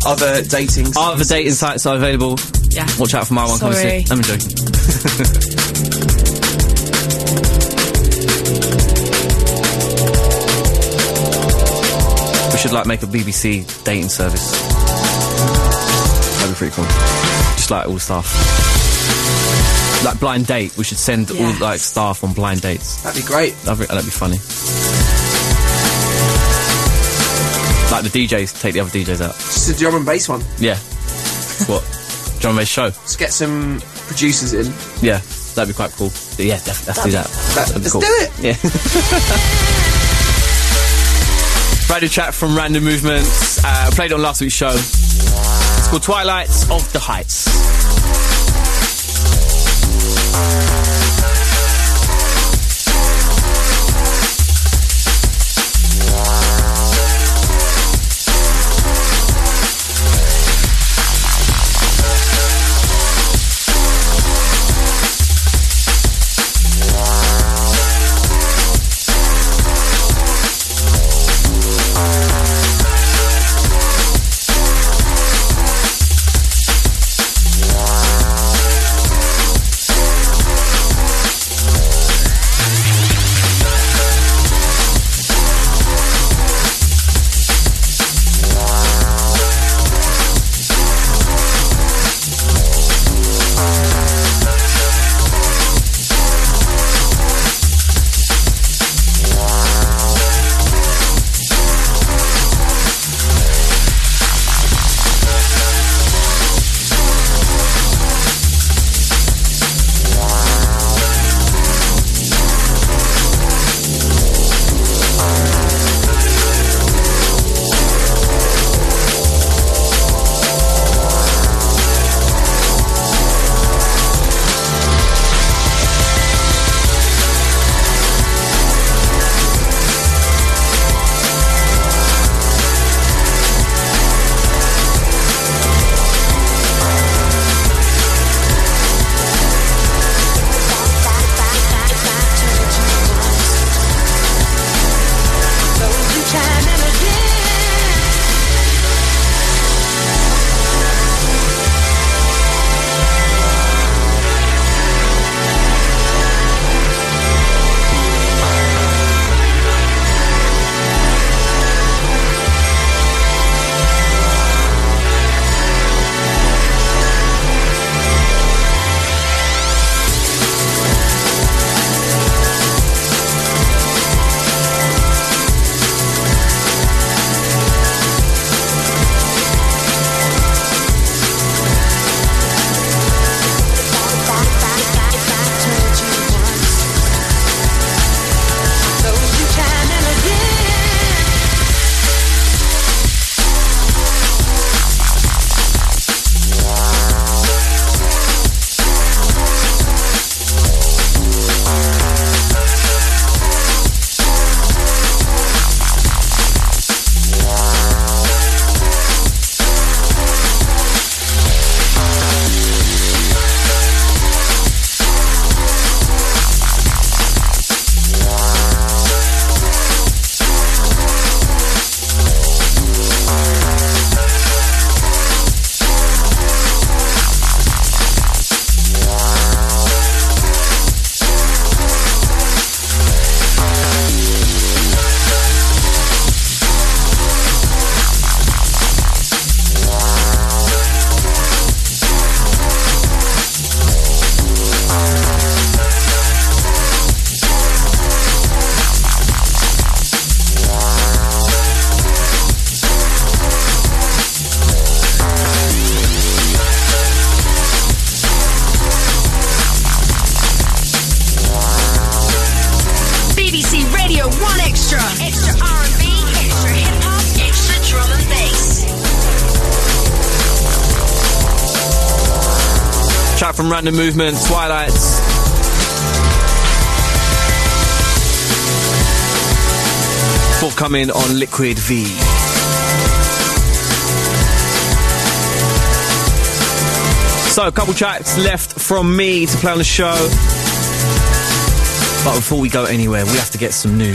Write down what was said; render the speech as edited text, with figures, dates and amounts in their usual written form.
other dating sites. Other dating sites are available. Yeah. Watch out for my one. Sorry. I'm joking. We should like make a BBC dating service. That'd be pretty cool. Just like all the staff. Like blind date. We should send all like staff on blind dates. That'd be great. That'd be funny. Like the DJs, take the other DJs out. Just a drum and bass one. Yeah. What? Drum and bass show? Let's get some producers in. Yeah, that'd be quite cool. But yeah, definitely, let's do that. That'd be Let's cool. do it. Yeah. Brand new track from Random Movements. Played on last week's show. It's called Twilight of the Heights. From Random Movement, Twilight. Forthcoming on Liquid V. So, a couple tracks left from me to play on the show. But before we go anywhere, we have to get some news.